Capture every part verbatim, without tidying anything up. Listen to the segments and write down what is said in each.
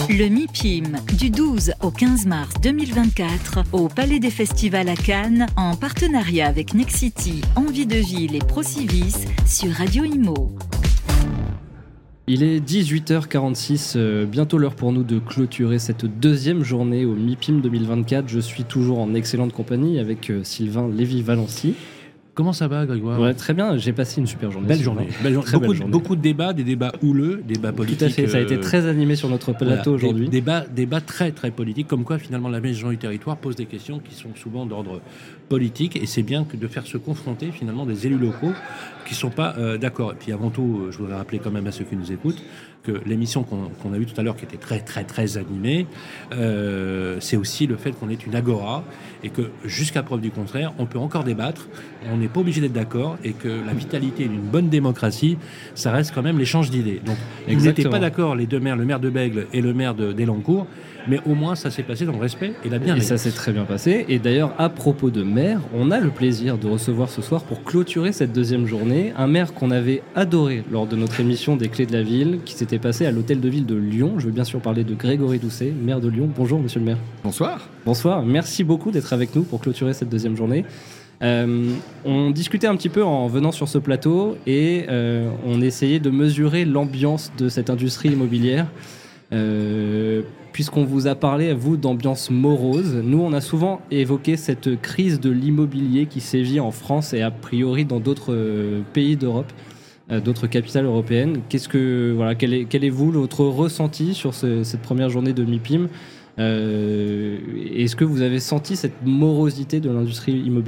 Le MIPIM, du douze au quinze mars deux mille vingt-quatre, au Palais des Festivals à Cannes, en partenariat avec Nexity, Envie de Ville et Procivis sur Radio Imo. Il est dix-huit heures quarante-six, euh, bientôt l'heure pour nous de clôturer cette deuxième journée au MIPIM deux mille vingt-quatre. Je suis toujours en excellente compagnie avec euh, Sylvain Lévy-Valency. Comment ça va, Grégoire ? Ouais, très bien, j'ai passé une super journée. Belle journée. Belle journée. Très beaucoup, belle journée. beaucoup de débats, des débats houleux, débats politiques. Tout à fait, ça a été très animé sur notre plateau voilà, aujourd'hui. Des, débats, débats très très politiques, comme quoi finalement la Maison du Territoire pose des questions qui sont souvent d'ordre politique, et c'est bien que de faire se confronter finalement des élus locaux qui ne sont pas euh, d'accord. Et puis avant tout, je voudrais rappeler quand même à ceux qui nous écoutent que l'émission qu'on, qu'on a vue tout à l'heure, qui était très très très animée, euh, c'est aussi le fait qu'on est une agora, et que jusqu'à preuve du contraire, on peut encore débattre, on n'est pas obligé d'être d'accord, et que la vitalité d'une bonne démocratie, ça reste quand même l'échange d'idées. Donc ils n'étaient pas d'accord, les deux maires, le maire de Bègles et le maire de, d'Elancourt, mais au moins ça s'est passé dans le respect et la bienveillance. Et ça s'est très bien passé. Et d'ailleurs, à propos de maire, on a le plaisir de recevoir ce soir, pour clôturer cette deuxième journée, un maire qu'on avait adoré lors de notre émission des Clés de la Ville, qui s'était passé à l'hôtel de ville de Lyon. Je veux bien sûr parler de Grégory Doucet, maire de Lyon. Bonjour monsieur le maire. Bonsoir. Bonsoir, merci beaucoup d'être avec nous pour clôturer cette deuxième journée. Euh, on discutait un petit peu en venant sur ce plateau et euh, on essayait de mesurer l'ambiance de cette industrie immobilière. Euh, puisqu'on vous a parlé, à vous, d'ambiance morose, nous on a souvent évoqué cette crise de l'immobilier qui sévit en France et a priori dans d'autres euh, pays d'Europe, euh, d'autres capitales européennes. Qu'est-ce que, voilà, quel est, quel est vous, votre ressenti sur ce, cette première journée de MIPIM ? euh, Est-ce que vous avez senti cette morosité de l'industrie immobilière ?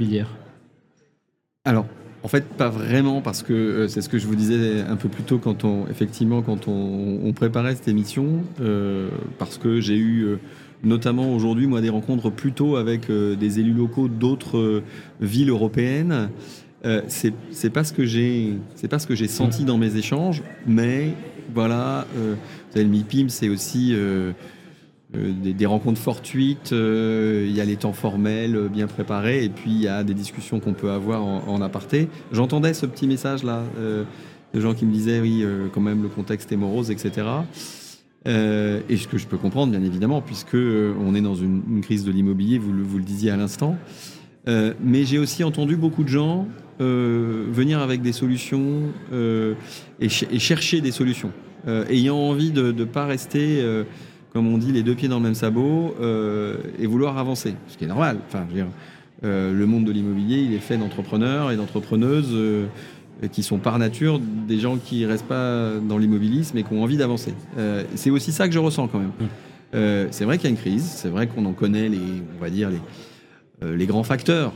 Alors, en fait, pas vraiment, parce que euh, c'est ce que je vous disais un peu plus tôt quand on, effectivement, quand on, on préparait cette émission, euh, parce que j'ai eu euh, notamment aujourd'hui, moi, des rencontres plutôt avec euh, des élus locaux d'autres euh, villes européennes. Euh, c'est, c'est pas ce que j'ai, c'est pas ce que j'ai senti dans mes échanges, mais voilà, euh, vous savez, le MIPIM, c'est aussi euh, Euh, des, des rencontres fortuites, euh, il y a les temps formels euh, bien préparés, et puis il y a des discussions qu'on peut avoir en, en aparté. J'entendais ce petit message-là, euh, de gens qui me disaient, oui, euh, quand même, le contexte est morose, et cetera. Euh, et ce que je peux comprendre, bien évidemment, puisque euh, on est dans une, une crise de l'immobilier, vous le, vous le disiez à l'instant. Euh, mais j'ai aussi entendu beaucoup de gens euh, venir avec des solutions euh, et, ch- et chercher des solutions, euh, ayant envie de ne pas rester... Euh, comme on dit, les deux pieds dans le même sabot, euh, et vouloir avancer, ce qui est normal. Enfin, je veux dire, euh, le monde de l'immobilier, il est fait d'entrepreneurs et d'entrepreneuses euh, qui sont par nature des gens qui ne restent pas dans l'immobilisme et qui ont envie d'avancer. Euh, c'est aussi ça que je ressens quand même. Euh, c'est vrai qu'il y a une crise, c'est vrai qu'on en connaît les, on va dire les, euh, les grands facteurs.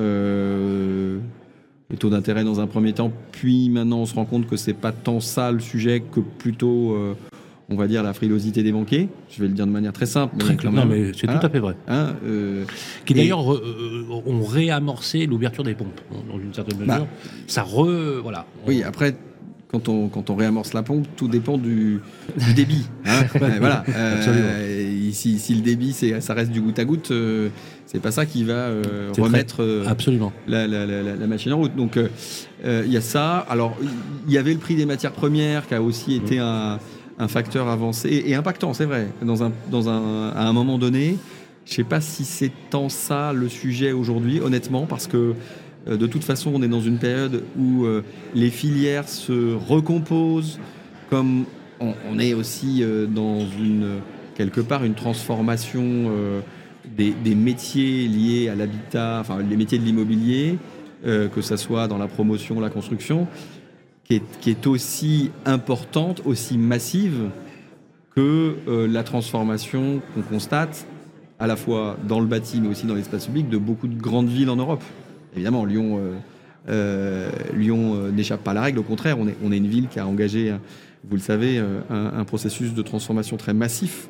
Euh, les taux d'intérêt dans un premier temps, puis maintenant on se rend compte que c'est pas tant ça le sujet que plutôt... Euh, on va dire la frilosité des banquiers, je vais le dire de manière très simple. Très clair, non, mais c'est hein, tout à fait vrai. Hein, euh, qui d'ailleurs euh, ont réamorcé l'ouverture des pompes, dans une certaine mesure. Bah, ça re... Voilà. Oui, après, quand on, quand on réamorce la pompe, tout dépend du, du débit. Hein, euh, voilà. Euh, si, si le débit, c'est, ça reste du goutte à goutte, euh, c'est pas ça qui va euh, remettre euh, Absolument. La, la, la, la machine en route. Donc, il euh, y a ça. Alors, il y avait le prix des matières premières qui a aussi mmh. été un... un facteur avancé et, et impactant, c'est vrai, dans un, dans un, à un moment donné. Je ne sais pas si c'est tant ça le sujet aujourd'hui, honnêtement, parce que euh, de toute façon, on est dans une période où euh, les filières se recomposent, comme on, on est aussi euh, dans une, quelque part une transformation euh, des, des métiers liés à l'habitat, enfin les métiers de l'immobilier, euh, que ce soit dans la promotion, la construction, Qui est, qui est aussi importante, aussi massive que euh, la transformation qu'on constate à la fois dans le bâti mais aussi dans l'espace public de beaucoup de grandes villes en Europe. Évidemment, Lyon, euh, euh, Lyon euh, n'échappe pas à la règle, au contraire, on est, on est une ville qui a engagé, vous le savez, un, un processus de transformation très massif.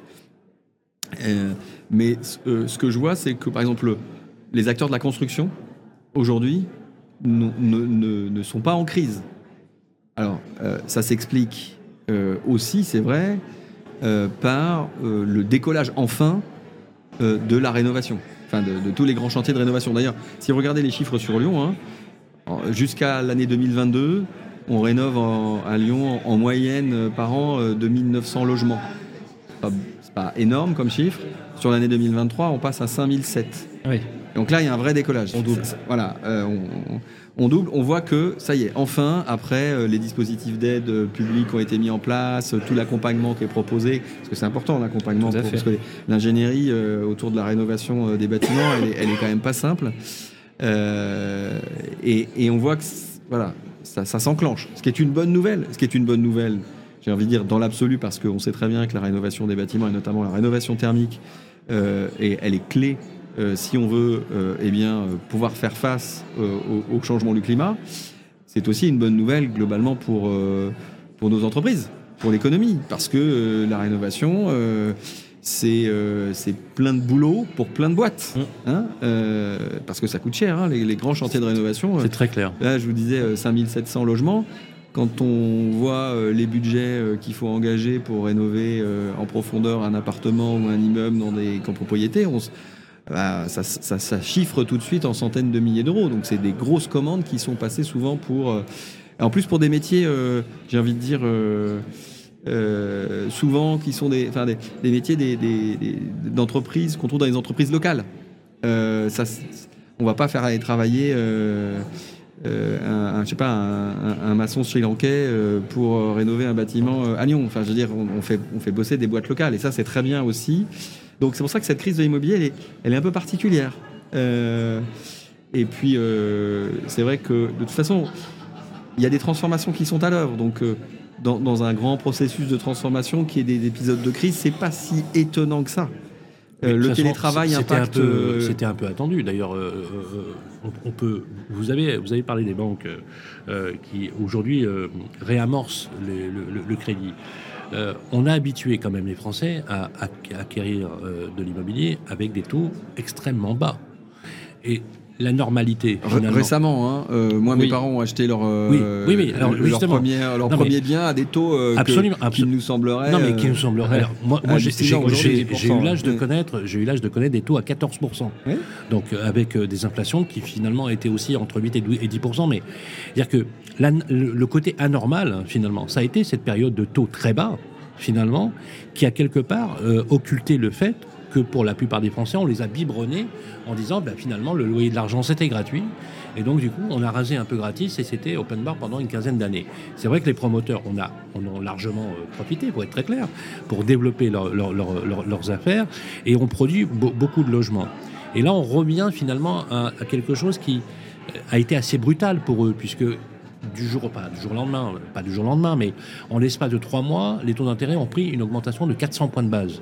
Euh, mais euh, ce que je vois, c'est que, par exemple, les acteurs de la construction, aujourd'hui, ne, ne, ne, ne sont pas en crise. Alors, euh, ça s'explique euh, aussi, c'est vrai, euh, par euh, le décollage, enfin, euh, de la rénovation. Enfin, de, de tous les grands chantiers de rénovation. D'ailleurs, si vous regardez les chiffres sur Lyon, hein, jusqu'à l'année deux mille vingt-deux, on rénove en, à Lyon, en, en moyenne, euh, par an, euh, deux mille neuf cents logements. C'est pas, c'est pas énorme comme chiffre. Sur l'année deux mille vingt-trois, on passe à cinq mille sept. Oui. Donc là, il y a un vrai décollage. On double. Voilà, euh, on, on double. On voit que ça y est, enfin, après euh, les dispositifs d'aide euh, publique ont été mis en place, euh, tout l'accompagnement qui est proposé, parce que c'est important l'accompagnement, Tout à pour, fait. parce que l'ingénierie euh, autour de la rénovation euh, des bâtiments, elle est, elle est quand même pas simple. Euh, et, et on voit que voilà, ça, ça s'enclenche. Ce qui est une bonne nouvelle. Ce qui est une bonne nouvelle. J'ai envie de dire dans l'absolu, parce qu'on sait très bien que la rénovation des bâtiments et notamment la rénovation thermique, euh, et elle est clé. Euh, si on veut euh, eh bien, euh, pouvoir faire face euh, au, au changement du climat, c'est aussi une bonne nouvelle globalement pour, euh, pour nos entreprises, pour l'économie, parce que euh, la rénovation, euh, c'est, euh, c'est plein de boulot pour plein de boîtes, hein, euh, parce que ça coûte cher, hein, les, les grands chantiers de rénovation. C'est très clair. Là, je vous disais euh, cinq mille sept cents logements. Quand on voit euh, les budgets euh, qu'il faut engager pour rénover euh, en profondeur un appartement ou un immeuble dans des copropriétés, on se Bah, ça, ça, ça chiffre tout de suite en centaines de milliers d'euros. Donc c'est des grosses commandes qui sont passées souvent pour... Euh, en plus pour des métiers, euh, j'ai envie de dire, euh, euh, souvent qui sont des, enfin, des, des métiers des, des, des, d'entreprises qu'on trouve dans les entreprises locales. Euh, ça, on ne va pas faire aller travailler... Euh, Euh, un, un, je sais pas, un, un maçon sri-lankais euh, pour euh, rénover un bâtiment euh, à Lyon. Enfin, je veux dire, on, on, fait, on fait bosser des boîtes locales et ça, c'est très bien aussi. Donc, c'est pour ça que cette crise de l'immobilier, elle est, elle est un peu particulière. Euh, et puis, euh, c'est vrai que de toute façon, il y a des transformations qui sont à l'œuvre. Donc, euh, dans, dans un grand processus de transformation qui est des, des épisodes de crise, c'est pas si étonnant que ça. Euh, le façon, télétravail c'était impacte. Un peu, euh... C'était un peu attendu. D'ailleurs, euh, euh, on, on peut. Vous avez, vous avez parlé des banques euh, qui aujourd'hui euh, réamorcent les, le, le crédit. Euh, on a habitué quand même les Français à, à, à acquérir euh, de l'immobilier avec des taux extrêmement bas. Et la normalité, finalement. Récemment, hein, euh, moi, oui. mes parents ont acheté leur, euh, oui, oui, mais alors, leur premier, leur non, premier mais, bien à des taux euh, absolument, que, absolument. qui nous sembleraient... Non, mais qui nous sembleraient... Alors, moi, moi j'ai, j'ai, j'ai, j'ai eu l'âge de connaître, j'ai eu l'âge de connaître des taux à quatorze pour cent. Oui. Donc, euh, avec euh, des inflations qui, finalement, étaient aussi entre huit et dix pour cent. Mais, c'est-à-dire que la, le, le côté anormal, hein, finalement, ça a été cette période de taux très bas, finalement, qui a quelque part euh, occulté le fait que pour la plupart des Français, on les a biberonnés en disant bah, finalement le loyer de l'argent c'était gratuit et donc du coup on a rasé un peu gratis et c'était open bar pendant une quinzaine d'années. C'est vrai que les promoteurs on a, on a largement euh, profité, pour être très clair, pour développer leur, leur, leur, leur, leurs affaires et on produit bo- beaucoup de logements. Et là on revient finalement à, à quelque chose qui a été assez brutal pour eux puisque du jour, pas du jour au lendemain, pas du jour au lendemain, mais en l'espace de trois mois, les taux d'intérêt ont pris une augmentation de quatre cents points de base.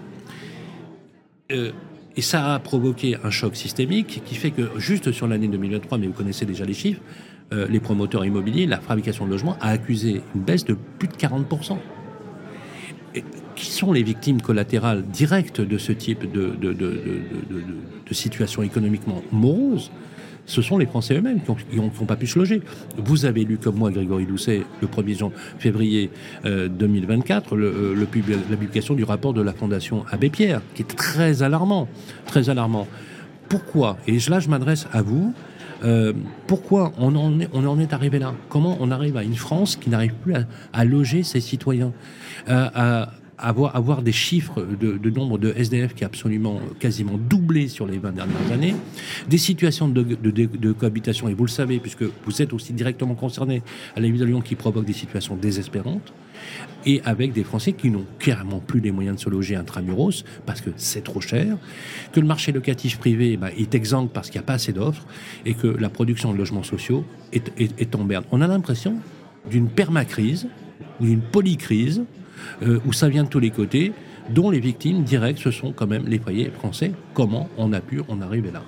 Euh, et ça a provoqué un choc systémique qui fait que juste sur l'année deux mille vingt-trois, mais vous connaissez déjà les chiffres, euh, les promoteurs immobiliers, la fabrication de logements a accusé une baisse de plus de quarante pour cent. Et qui sont les victimes collatérales directes de ce type de, de, de, de, de, de, de situation économiquement morose? Ce sont les Français eux-mêmes qui n'ont pas pu se loger. Vous avez lu comme moi, Grégory Doucet, le premier février euh, deux mille vingt-quatre, le, le pub, la publication du rapport de la Fondation Abbé Pierre, qui est très alarmant, très alarmant. Pourquoi? Et là, je m'adresse à vous. Euh, pourquoi on en, est, on en est arrivé là? Comment on arrive à une France qui n'arrive plus à, à loger ses citoyens, à, à Avoir, avoir des chiffres de, de nombre de S D F qui a absolument quasiment doublé sur les vingt dernières années, des situations de, de, de, de cohabitation, et vous le savez, puisque vous êtes aussi directement concerné à la ville de Lyon, qui provoque des situations désespérantes, et avec des Français qui n'ont clairement plus les moyens de se loger intramuros, parce que c'est trop cher, que le marché locatif privé bah, est exsangue parce qu'il n'y a pas assez d'offres, et que la production de logements sociaux est, est, est en berne. On a l'impression d'une permacrise, ou d'une polycrise, Euh, où ça vient de tous les côtés, dont les victimes directes, ce sont quand même les foyers français. Comment on a pu en arriver là?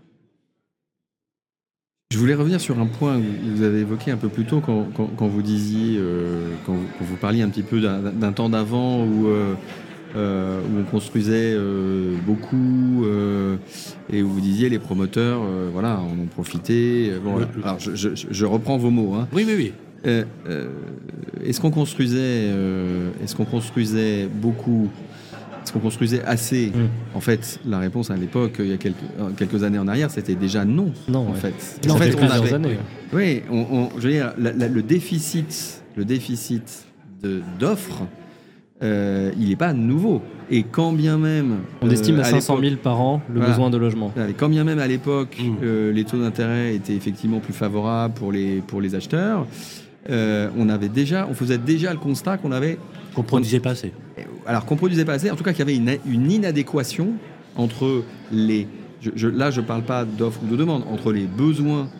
Je voulais revenir sur un point que vous avez évoqué un peu plus tôt quand, quand, quand vous disiez, euh, quand, vous, quand vous parliez un petit peu d'un, d'un temps d'avant où, euh, euh, où on construisait euh, beaucoup euh, et où vous disiez les promoteurs, euh, voilà, en ont profité. Bon, voilà. Alors je, je, je reprends vos mots. Hein. Oui, oui, oui. Euh, euh, est-ce qu'on construisait, euh, est-ce qu'on construisait beaucoup, est-ce qu'on construisait assez? mmh. En fait, la réponse à l'époque, il y a quelques, quelques années en arrière, c'était déjà non. Non, en ouais. fait. Non, en fait, on avait, années, oui, on, on, je veux dire, la, la, le déficit, le déficit de, d'offres euh, il n'est pas nouveau. Et quand bien même... On euh, estime à à cinq cent mille l'époque- par an le Voilà. besoin de logement. Et quand bien même à l'époque, Mmh. euh, les taux d'intérêt étaient effectivement plus favorables pour les, pour les acheteurs, euh, on, avait déjà, on faisait déjà le constat qu'on avait... Qu'on produisait pas assez. Alors qu'on produisait pas assez, en tout cas qu'il y avait une, une inadéquation entre les... Je, je- là, je ne parle pas d'offres ou de demandes, entre les besoins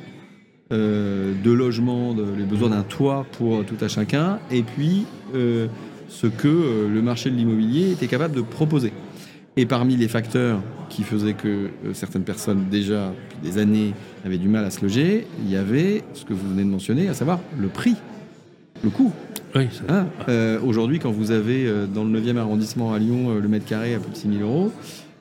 euh, de logement, de- les besoins d'un toit pour tout à chacun, et puis euh, ce que euh, le marché de l'immobilier était capable de proposer. Et parmi les facteurs qui faisaient que euh, certaines personnes, déjà depuis des années, avaient du mal à se loger, il y avait ce que vous venez de mentionner, à savoir le prix, le coût. Oui, ça- Hein, euh, Aujourd'hui, quand vous avez euh, dans le neuvième arrondissement à Lyon euh, le mètre carré à plus de six mille euros,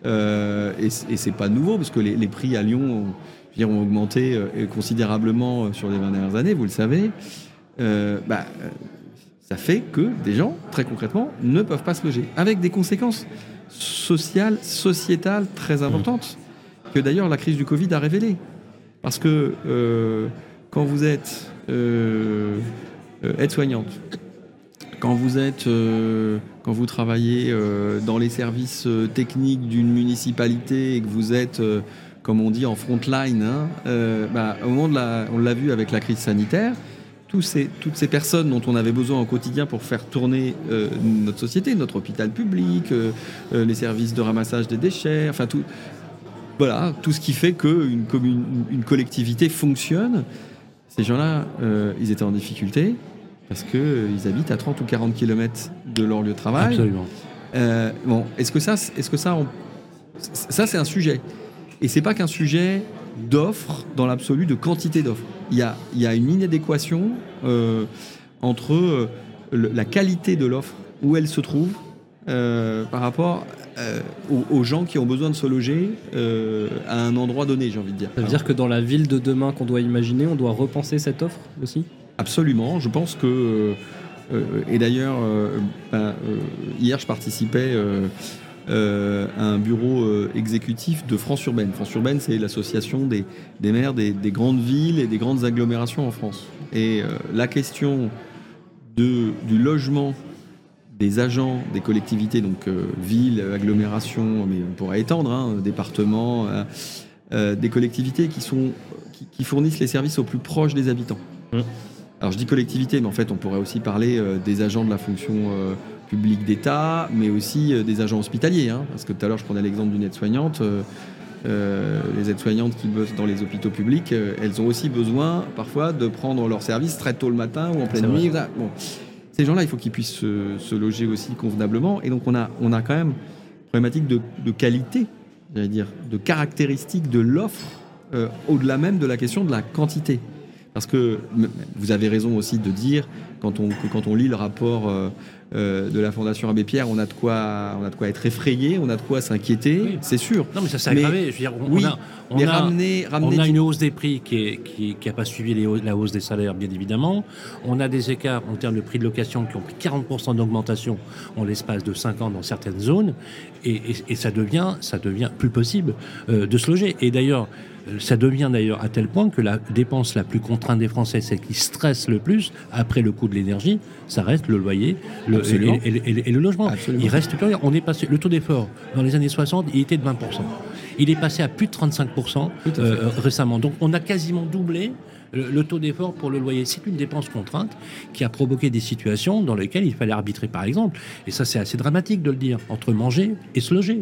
euh, et, c- et c'est pas nouveau parce que les, les prix à Lyon ont, je veux dire, ont augmenté euh, considérablement euh, sur les vingt dernières années, vous le savez, euh, bah, euh, ça fait que des gens, très concrètement, ne peuvent pas se loger, avec des conséquences sociales, sociétales très importantes, que d'ailleurs la crise du Covid a révélées. Parce que euh, quand vous êtes euh, euh, aide-soignante, quand vous êtes, euh, quand vous travaillez euh, dans les services euh, techniques d'une municipalité et que vous êtes, euh, comme on dit, en front line, hein, euh, bah, au moment de la, on l'a vu avec la crise sanitaire, tous ces, toutes ces personnes dont on avait besoin au quotidien pour faire tourner euh, notre société, notre hôpital public, euh, euh, les services de ramassage des déchets, enfin tout, voilà, tout ce qui fait qu'une commune, une collectivité fonctionne. Ces gens-là, euh, ils étaient en difficulté parce qu'ils euh, habitent à trente ou quarante kilomètres de leur lieu de travail. Absolument. Euh, bon, est-ce que ça, est-ce que ça, on- ça c'est un sujet. Et c'est pas qu'un sujet d'offres dans l'absolu, de quantité d'offres. Il y a, il y a une inadéquation euh, entre euh, le- la qualité de l'offre, où elle se trouve, euh, par rapport euh, aux, aux gens qui ont besoin de se loger euh, à un endroit donné, j'ai envie de dire. Ça veut dire que dans la ville de demain qu'on doit imaginer, on doit repenser cette offre aussi ? Absolument. Je pense que euh, euh, et d'ailleurs, euh, ben, euh, hier, je participais euh, euh, à un bureau euh, exécutif de France Urbaine. France Urbaine, c'est l'association des, des maires des, des grandes villes et des grandes agglomérations en France. Et euh, la question de, du logement des agents des collectivités, donc euh, villes, agglomérations, mais on pourrait étendre, hein, départements, euh, euh, des collectivités qui, sont, qui, qui fournissent les services au plus proche des habitants. Mmh. Alors je dis collectivité, mais en fait on pourrait aussi parler euh, des agents de la fonction euh, publique d'État, mais aussi euh, des agents hospitaliers, hein, parce que tout à l'heure je prenais l'exemple d'une aide-soignante. Euh, euh, les aides-soignantes qui bossent dans les hôpitaux publics, euh, elles ont aussi besoin parfois de prendre leur service très tôt le matin ou en pleine C'est vrai. nuit. Voilà. Bon. Ces gens-là, il faut qu'ils puissent se, se loger aussi convenablement. Et donc, on a, on a quand même une problématique de, de qualité, j'allais dire, de caractéristiques de l'offre, euh, au-delà même de la question de la quantité. Parce que m- vous avez raison aussi de dire, quand on, que quand on lit le rapport euh, euh, de la Fondation Abbé Pierre, on a de quoi, on a de quoi être effrayé, on a de quoi s'inquiéter, Oui. c'est sûr. Non, mais ça s'est Mais- aggravé. Je veux dire, on, oui, on a, on mais a- ramener, ramener on a du- une hausse des prix qui n'a qui, qui a pas suivi les hauts- la hausse des salaires, bien évidemment. On a des écarts en termes de prix de location qui ont pris quarante pour cent d'augmentation en l'espace de cinq ans dans certaines zones. Et, et- et ça, devient, ça devient plus possible euh, de se loger. Et d'ailleurs, euh, ça devient d'ailleurs à tel point que la dépense la plus contrainte des Français, celle qui stresse le plus, après le coût de l'énergie, ça reste le loyer le, et, Absolument. et- et- et- et le logement. Absolument. Il reste plus rien. On est passé, le taux d'effort dans les années soixante, il était de vingt pour cent. Il est passé à plus de trente-cinq pour cent Tout à fait. euh, récemment. Donc on a quasiment doublé le, le taux d'effort pour le loyer. C'est une dépense contrainte qui a provoqué des situations dans lesquelles il fallait arbitrer, par exemple. Et ça, c'est assez dramatique de le dire, entre manger et se loger.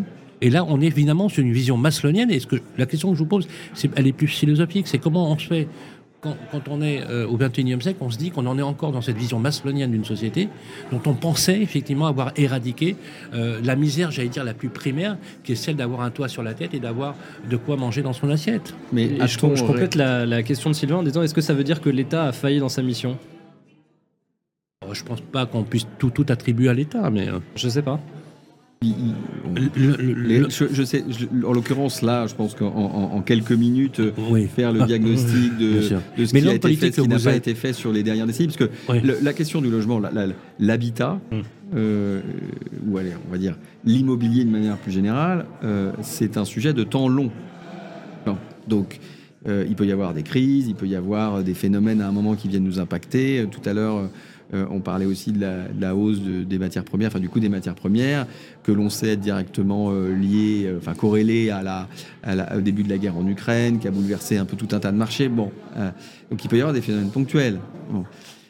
Et là, on est évidemment sur une vision maslonienne. Et ce que, la question que je vous pose, c'est, elle est plus philosophique. C'est comment on se fait, quand, quand on est euh, au vingt et unième siècle, on se dit qu'on en est encore dans cette vision maslonienne d'une société dont on pensait effectivement avoir éradiqué euh, la misère, j'allais dire, la plus primaire, qui est celle d'avoir un toit sur la tête et d'avoir de quoi manger dans son assiette. Mais Et je, a-t-on- je complète la, la question de Sylvain en disant est-ce que ça veut dire que l'État a failli dans sa mission ? Alors, je pense pas qu'on puisse tout, tout attribuer à l'État, mais... euh, Je sais pas. il- il- le- le- les- le- je, je sais, je- en l'occurrence là, je pense qu'en en, en quelques minutes, euh, oui. faire le Ah, diagnostic de, bien sûr. de ce Mais qui l'homme a été politique fait, ce qui que n'a vous pas êtes- été fait sur les dernières décennies, parce que Oui. le- la question du logement, la- la- l'habitat, Mm. euh, ou allez, on va dire l'immobilier de manière plus générale, euh, c'est un sujet de temps long. Bon, donc, euh, il peut y avoir des crises, il peut y avoir des phénomènes à un moment qui viennent nous impacter. Euh, Tout à l'heure, Euh, on parlait aussi de la, de la hausse de, des matières premières, enfin du coût des matières premières, que l'on sait être directement euh, lié, euh, enfin corrélé à la, à la, au début de la guerre en Ukraine, qui a bouleversé un peu tout un tas de marchés. Bon, euh, donc il peut y avoir des phénomènes ponctuels. Bon.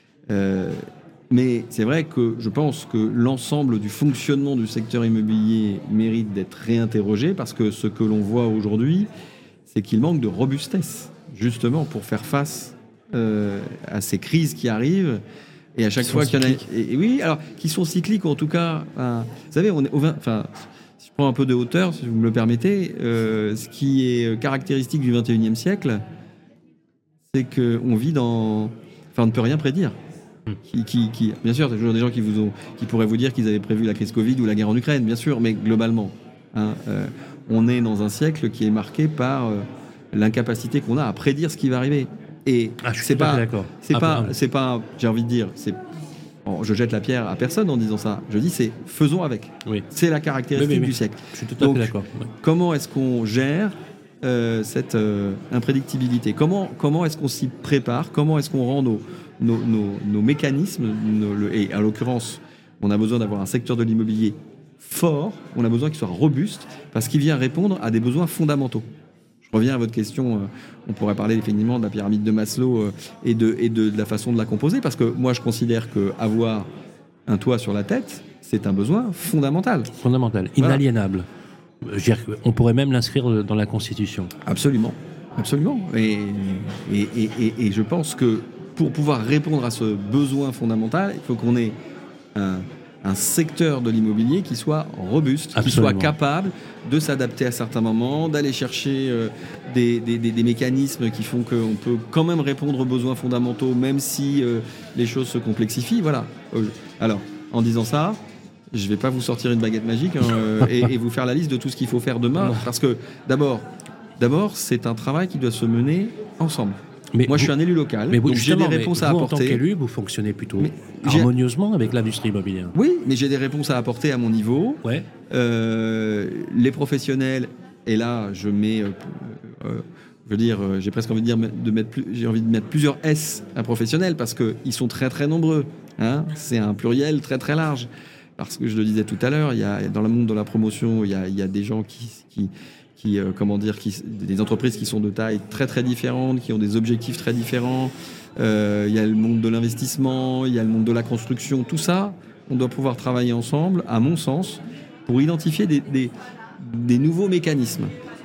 Euh, mais c'est vrai que je pense que l'ensemble du fonctionnement du secteur immobilier mérite d'être réinterrogé, parce que ce que l'on voit aujourd'hui, c'est qu'il manque de robustesse, justement, pour faire face euh, à ces crises qui arrivent. Et à chaque qui fois qu'il y en a, et, et oui, alors qui sont cycliques, ou en tout cas, enfin, vous savez, on est au vingt, enfin, si je prends un peu de hauteur, si vous me le permettez, euh, ce qui est caractéristique du vingt et unième siècle, c'est que on vit dans, enfin, on ne peut rien prédire. Qui, qui, qui, bien sûr, il y a toujours des gens qui vous ont, qui pourraient vous dire qu'ils avaient prévu la crise Covid ou la guerre en Ukraine, bien sûr, mais globalement, hein, euh, on est dans un siècle qui est marqué par euh, l'incapacité qu'on a à prédire ce qui va arriver. Et ah, je suis c'est pas, d'accord. c'est ah, pas, pardon. c'est pas, j'ai envie de dire, c'est, bon, je jette la pierre à personne en disant ça. Je dis, c'est faisons avec. Oui. C'est la caractéristique oui, oui, oui. du siècle. Je suis tout à Donc, fait d'accord. Ouais. Comment est-ce qu'on gère euh, cette euh, imprédictibilité ? Comment, comment est-ce qu'on s'y prépare ? Comment est-ce qu'on rend nos, nos, nos, nos mécanismes, nos, le, et en l'occurrence, on a besoin d'avoir un secteur de l'immobilier fort, on a besoin qu'il soit robuste, parce qu'il vient répondre à des besoins fondamentaux. Je reviens à votre question, euh, on pourrait parler effectivement de la pyramide de Maslow euh, et, de, et de, de la façon de la composer, parce que moi je considère qu'avoir un toit sur la tête, c'est un besoin fondamental. Fondamental, inaliénable. Voilà. Je veux dire, on pourrait même l'inscrire dans la Constitution. Absolument, absolument. Et, et, et, et, et je pense que pour pouvoir répondre à ce besoin fondamental, il faut qu'on ait un, un secteur de l'immobilier qui soit robuste, Absolument. Qui soit capable de s'adapter à certains moments, d'aller chercher euh, des, des, des, des mécanismes qui font qu'on peut quand même répondre aux besoins fondamentaux, même si euh, les choses se complexifient. Voilà. Alors, en disant ça, je ne vais pas vous sortir une baguette magique hein, euh, et, et vous faire la liste de tout ce qu'il faut faire demain, parce que d'abord, d'abord, c'est un travail qui doit se mener ensemble. Mais Moi, vous, je suis un élu local, mais vous, donc j'ai des réponses à vous, apporter. En tant qu'élu, vous fonctionnez plutôt mais harmonieusement avec l'industrie immobilière. Oui, mais j'ai des réponses à apporter à mon niveau. Ouais. Euh, les professionnels, et là, je mets, euh, euh, je veux dire, euh, j'ai presque envie de dire, de mettre, plus, j'ai envie de mettre plusieurs S à professionnels parce que ils sont très très nombreux. Hein, c'est un pluriel très très large. Parce que je le disais tout à l'heure, il y a dans le monde de la promotion, il y a, il y a des gens qui, qui qui, euh, comment dire, qui, des entreprises qui sont de tailles très très différentes, qui ont des objectifs très différents. Euh, il y a le monde de l'investissement, il y a le monde de la construction, tout ça, on doit pouvoir travailler ensemble, à mon sens, pour identifier des, des, des nouveaux mécanismes.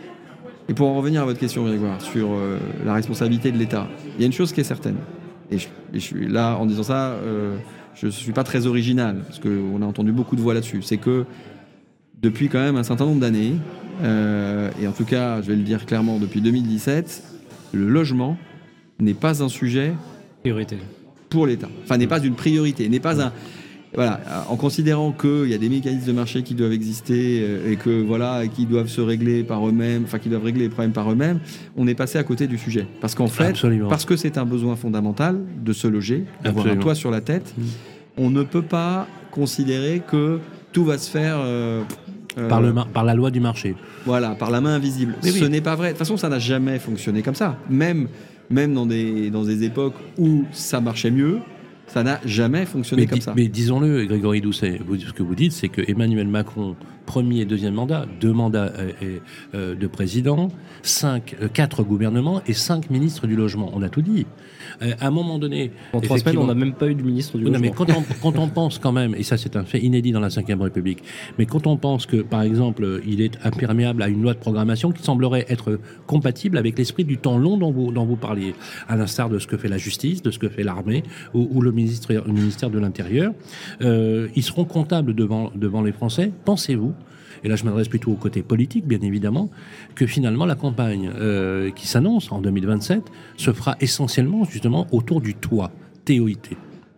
Et pour en revenir à votre question, Grégoire, sur euh, la responsabilité de l'État, il y a une chose qui est certaine, et je, et je suis là en disant ça, euh, je ne suis pas très original, parce qu'on a entendu beaucoup de voix là-dessus, c'est que depuis quand même un certain nombre d'années, Euh, et en tout cas, je vais le dire clairement, depuis deux mille dix-sept, le logement n'est pas un sujet priorité pour l'État. Enfin, n'est pas une priorité, n'est pas un. Voilà, en considérant qu'il y a des mécanismes de marché qui doivent exister et que voilà, qui doivent se régler par eux-mêmes, enfin qui doivent régler les problèmes par eux-mêmes, on est passé à côté du sujet. Parce qu'en fait, Absolument. parce que c'est un besoin fondamental de se loger, d'avoir Absolument. un toit sur la tête, mmh. on ne peut pas considérer que tout va se faire. Euh, Euh, par, le mar- par la loi du marché. Voilà, par la main invisible. Mais Ce oui. n'est pas vrai. De toute façon, ça n'a jamais fonctionné comme ça. Même, même dans, des, dans des époques où ça marchait mieux, ça n'a jamais fonctionné mais comme di- ça. Mais disons-le, Grégory Doucet, vous, ce que vous dites, c'est que Emmanuel Macron, premier et deuxième mandat, deux mandats euh, euh, de président, cinq, euh, quatre gouvernements et cinq ministres du logement. On a tout dit. Euh, à un moment donné... En trois semaines, on n'a même pas eu de ministre du non, logement. Mais quand on, quand on pense quand même, et ça c'est un fait inédit dans la cinquième République, mais quand on pense que, par exemple, il est imperméable à une loi de programmation qui semblerait être compatible avec l'esprit du temps long dont vous, dont vous parliez, à l'instar de ce que fait la justice, de ce que fait l'armée ou, ou le, ministre, le ministère de l'Intérieur, euh, ils seront comptables devant, devant les Français. Pensez-vous, et là je m'adresse plutôt au côté politique bien évidemment, que finalement la campagne euh, qui s'annonce en deux mille vingt-sept se fera essentiellement justement autour du toit, T O I T.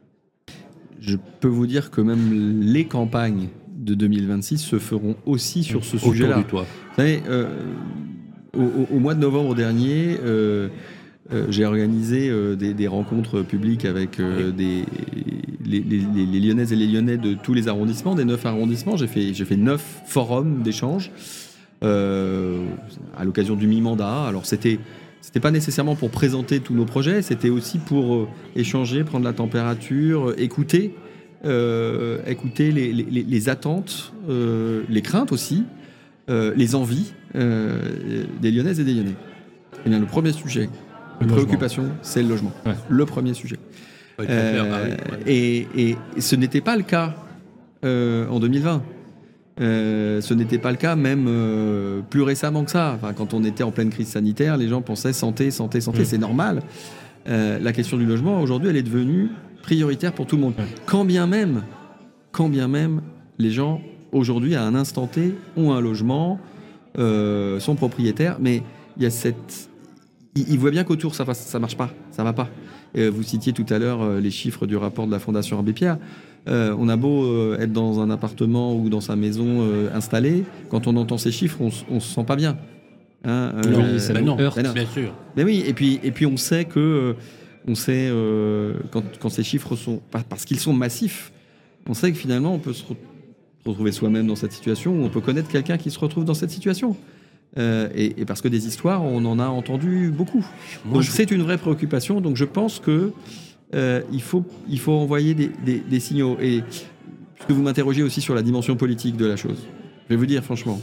Je peux vous dire que même les campagnes de deux mille vingt-six se feront aussi sur ce autour sujet-là. Du toit. Vous savez, euh, au, au mois de novembre dernier, euh, euh, j'ai organisé euh, des, des rencontres publiques avec euh, des, les, les, les Lyonnaises et les Lyonnais de tous les arrondissements, des neuf arrondissements. J'ai fait, j'ai fait neuf forums d'échange euh, à l'occasion du mi-mandat. Alors c'était, c'était pas nécessairement pour présenter tous nos projets, c'était aussi pour euh, échanger, prendre la température, euh, écouter, euh, écouter les, les, les attentes, euh, les craintes aussi, euh, les envies euh, des Lyonnaises et des Lyonnais. Et bien, le premier sujet de préoccupation, c'est le logement. Ouais. Le premier sujet. Ouais, euh, clair, ah oui, ouais. et, et, et ce n'était pas le cas euh, en deux mille vingt. Euh, ce n'était pas le cas même euh, plus récemment que ça. Enfin, quand on était en pleine crise sanitaire, les gens pensaient santé, santé, santé, mmh. c'est normal. Euh, la question du logement, aujourd'hui, elle est devenue prioritaire pour tout le monde. Mmh. Quand bien même, quand bien même, les gens, aujourd'hui, à un instant T, ont un logement, euh, sont propriétaires, mais il y a cette... Ils, ils voient bien qu'autour, ça ne marche pas, ça ne va pas. Euh, vous citiez tout à l'heure euh, les chiffres du rapport de la Fondation Abbé Pierre. Euh, on a beau euh, être dans un appartement ou dans sa maison euh, installée, quand on entend ces chiffres, on ne se sent pas bien. Hein, euh, oui, ça nous heurte, ben bien sûr. Mais oui, et puis, et puis on sait que, euh, on sait, euh, quand, quand ces chiffres sont, parce qu'ils sont massifs, on sait que finalement on peut se re- retrouver soi-même dans cette situation, ou on peut connaître quelqu'un qui se retrouve dans cette situation. Euh, et, et parce que des histoires, on en a entendu beaucoup. Moi, donc je... c'est une vraie préoccupation. Donc je pense que euh, il faut il faut envoyer des, des, des signaux. Et puisque vous m'interrogez aussi sur la dimension politique de la chose, je vais vous dire franchement,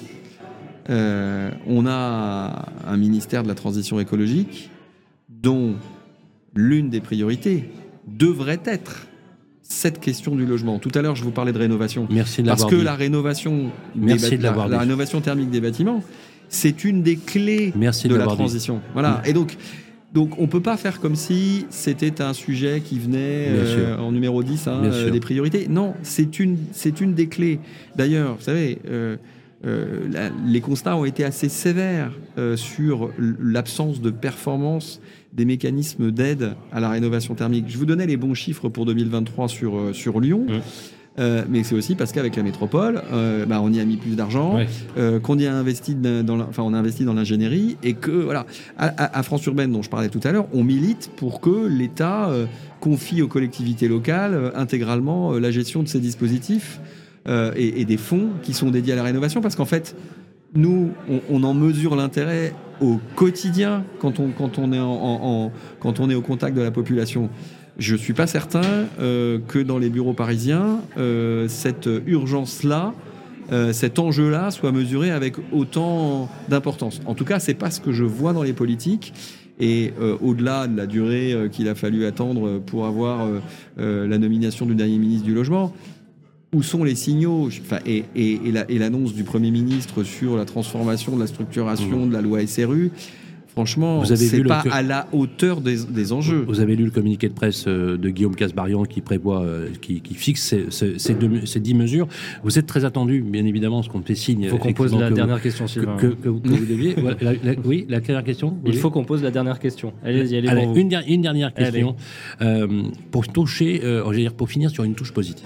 euh, on a un ministère de la transition écologique dont l'une des priorités devrait être cette question du logement. Tout à l'heure, je vous parlais de rénovation. Merci de parce l'avoir que dit. la rénovation, Merci des, de l'avoir la, la dit. rénovation thermique des bâtiments, c'est une des clés Merci de, de la l'avoir transition. Dit. Voilà. Et donc, donc, on ne peut pas faire comme si c'était un sujet qui venait euh, en numéro dix hein, euh, des priorités. Non, c'est une, c'est une des clés. D'ailleurs, vous savez, euh, euh, la, les constats ont été assez sévères euh, sur l'absence de performance des mécanismes d'aide à la rénovation thermique. Je vous donnais les bons chiffres pour deux mille vingt-trois sur, euh, sur Lyon. Mmh. Euh, mais c'est aussi parce qu'avec la métropole, euh, bah, on y a mis plus d'argent, ouais. euh, qu'on y a investi dans, la, enfin, on a investi dans l'ingénierie, et que voilà, à, à, à France Urbaine, dont je parlais tout à l'heure, on milite pour que l'État euh, confie aux collectivités locales euh, intégralement euh, la gestion de ces dispositifs euh, et, et des fonds qui sont dédiés à la rénovation, parce qu'en fait, nous, on, on en mesure l'intérêt au quotidien quand on, quand on est en, en, en, quand on est au contact de la population. Je ne suis pas certain euh, que dans les bureaux parisiens, euh, cette urgence-là, euh, cet enjeu-là soit mesuré avec autant d'importance. En tout cas, ce n'est pas ce que je vois dans les politiques. Et euh, au-delà de la durée euh, qu'il a fallu attendre pour avoir euh, euh, la nomination du dernier ministre du Logement, où sont les signaux enfin, et, et, et, la, et l'annonce du Premier ministre sur la transformation de la structuration mmh. de la loi S R U? Franchement, c'est pas le... à la hauteur des, des enjeux. Vous avez lu le communiqué de presse de Guillaume Casbarian qui prévoit, qui, qui fixe ces, ces, ces, deux, ces dix mesures. Vous êtes très attendu, bien évidemment, parce qu'on fait signe. Il faut qu'on pose la que dernière vous, question, Sylvain. Que, que, que, vous, que vous deviez. la, la, oui, la dernière question. Il faut qu'on pose la dernière question. Allez-y, allez. Allez, pour une, der- une dernière question euh, pour toucher, euh, je veux dire, pour finir sur une touche positive.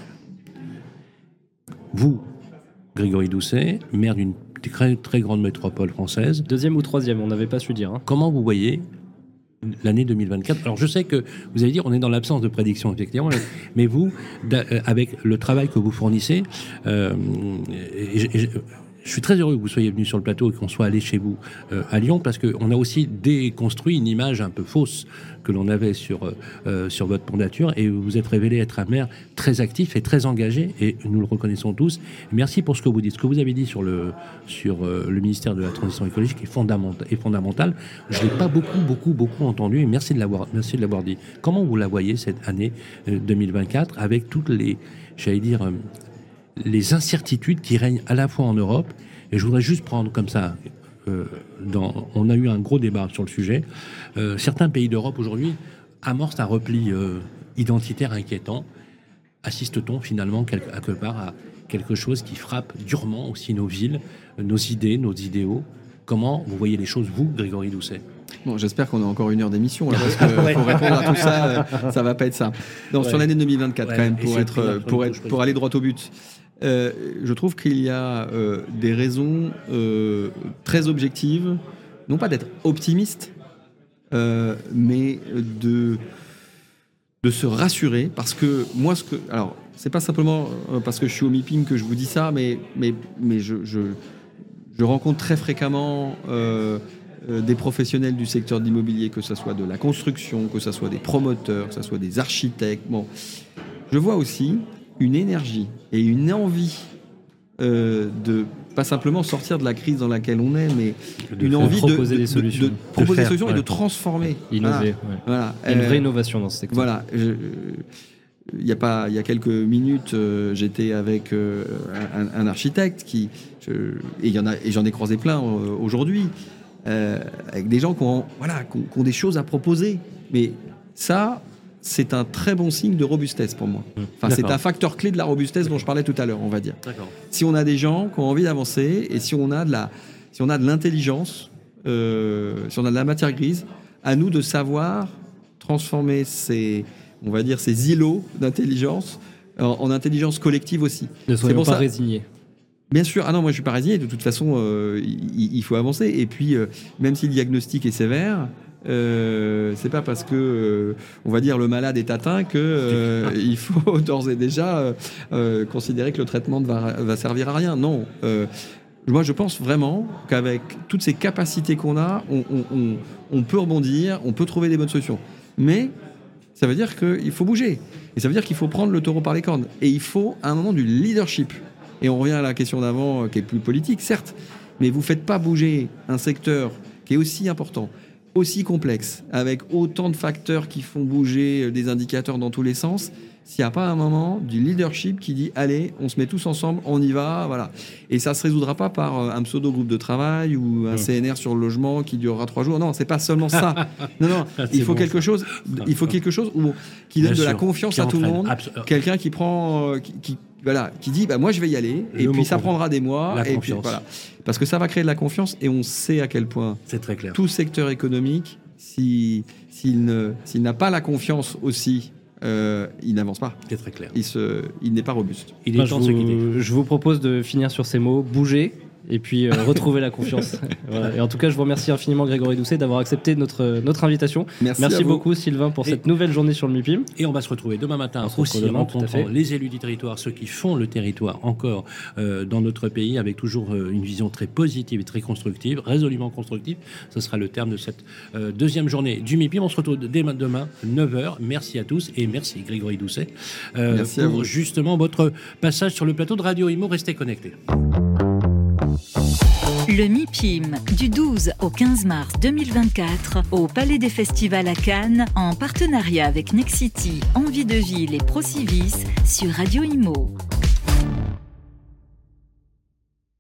Vous, Grégory Doucet, maire d'une très, très grande métropole française. Deuxième ou troisième, on n'avait pas su dire. Hein. Comment vous voyez l'année deux mille vingt-quatre? Alors je sais que vous allez dire on est dans l'absence de prédiction effectivement, mais vous, avec le travail que vous fournissez, euh, et, et, et, je suis très heureux que vous soyez venu sur le plateau et qu'on soit allé chez vous euh, à Lyon, parce qu'on a aussi déconstruit une image un peu fausse que l'on avait sur, euh, sur votre mandature, et vous vous êtes révélé être un maire très actif et très engagé, et nous le reconnaissons tous. Merci pour ce que vous dites. Ce que vous avez dit sur le, sur, euh, le ministère de la Transition écologique est fondamental. Est fondamental. Je ne l'ai pas beaucoup, beaucoup, beaucoup entendu, et merci de l'avoir, merci de l'avoir dit. Comment vous la voyez cette année euh, deux mille vingt-quatre, avec toutes les, j'allais dire, euh, les incertitudes qui règnent à la fois en Europe, et je voudrais juste prendre comme ça, euh, dans, on a eu un gros débat sur le sujet, euh, certains pays d'Europe aujourd'hui amorcent un repli euh, identitaire inquiétant. Assiste-t-on finalement quelque, quelque part à quelque chose qui frappe durement aussi nos villes, nos idées, nos idéaux? Comment vous voyez les choses, vous, Grégory Doucet? Bon, j'espère qu'on a encore une heure d'émission, là, parce que ouais. pour répondre à tout ça, euh, ça va pas être ça. Donc ouais. Sur l'année deux mille vingt-quatre, ouais, quand même, pour, être, pour, être, pour aller droit au but, euh, je trouve qu'il y a euh, des raisons euh, très objectives, non pas d'être optimiste, euh, mais de, de se rassurer, parce que moi, ce que... Alors, c'est pas simplement parce que je suis au MIPIM que je vous dis ça, mais, mais, mais je, je, je rencontre très fréquemment... Euh, euh, des professionnels du secteur de l'immobilier, que ce soit de la construction, que ce soit des promoteurs, que ce soit des architectes. Bon, je vois aussi une énergie et une envie euh, de pas simplement sortir de la crise dans laquelle on est, mais de une envie de proposer de, des solutions, de, de proposer faire, des solutions ouais. et de transformer, innover. Ouais. Voilà. Il y a une Euh, vraie innovation dans ce secteur. Voilà. Je, il y a pas, il y a quelques minutes, euh, j'étais avec euh, un, un architecte qui, je, et il y en a, et j'en ai croisé plein euh, aujourd'hui, euh, avec des gens qui ont, voilà, qui ont, qui ont des choses à proposer. Mais ça, c'est un très bon signe de robustesse pour moi. Enfin, c'est un facteur clé de la robustesse dont je parlais tout à l'heure, on va dire. D'accord. Si on a des gens qui ont envie d'avancer et si on a de la, si on a de l'intelligence, euh, si on a de la matière grise, à nous de savoir transformer ces, on va dire, ces îlots d'intelligence en, en intelligence collective aussi. Ne soyons pour pas ça- résignés. Bien sûr, ah non, moi je suis pas résigné, de toute façon, euh, il, il faut avancer. Et puis, euh, même si le diagnostic est sévère, euh, c'est pas parce que, euh, on va dire, le malade est atteint que euh, il faut d'ores et déjà euh, euh, considérer que le traitement ne va, va servir à rien. Non. Euh, moi, je pense vraiment qu'avec toutes ces capacités qu'on a, on, on- on- on peut rebondir, on peut trouver des bonnes solutions. Mais ça veut dire qu'il faut bouger. Et ça veut dire qu'il faut prendre le taureau par les cornes. Et il faut, à un moment, du leadership. Et on revient à la question d'avant, euh, qui est plus politique, certes, mais vous ne faites pas bouger un secteur qui est aussi important, aussi complexe, avec autant de facteurs qui font bouger des indicateurs dans tous les sens, s'il n'y a pas un moment du leadership qui dit « Allez, on se met tous ensemble, on y va », voilà. Et ça ne se résoudra pas par euh, un pseudo-groupe de travail ou un Mmh. C N R sur le logement qui durera trois jours. Non, c'est pas seulement ça. Non, non, C'est il faut bon, quelque ça. chose, il faut quelque chose où, qui donne Bien de la sûr, confiance qui à tout le entraîne. monde. Abs- euh, Quelqu'un qui prend, euh, qui, qui- voilà, qui dit bah moi je vais y aller et Le puis mot ça confiance. prendra des mois La et puis confiance. voilà, parce que ça va créer de la confiance et on sait à quel point C'est très clair. tout secteur économique, si s'il ne s'il n'a pas la confiance aussi, euh, il n'avance pas. C'est très clair. Il se, il n'est pas robuste. Il est Moi, temps je, de se quitter. vous, je vous propose de finir sur ces mots, bouger et puis euh, retrouver la confiance. Voilà. Et en tout cas, je vous remercie infiniment Grégory Doucet d'avoir accepté notre, notre invitation. Merci, à Merci vous. beaucoup Sylvain pour Et- cette nouvelle journée sur le MIPIM. Et on va se retrouver demain matin On se aussi retrouve demain, en tout à rencontrant fait. les élus du territoire, ceux qui font le territoire encore euh, dans notre pays, avec toujours euh, une vision très positive et très constructive, résolument constructive. Ce sera le terme de cette euh, deuxième journée du MIPIM. On se retrouve dès demain, neuf heures. Merci à tous et merci Grégory Doucet euh, Merci à pour vous. justement votre passage sur le plateau de Radio Imo. Restez connectés. Le MIPIM, du douze au quinze mars deux mille vingt-quatre, au Palais des Festivals à Cannes, en partenariat avec Nexity, Envie de Ville et Procivis, sur Radio Imo.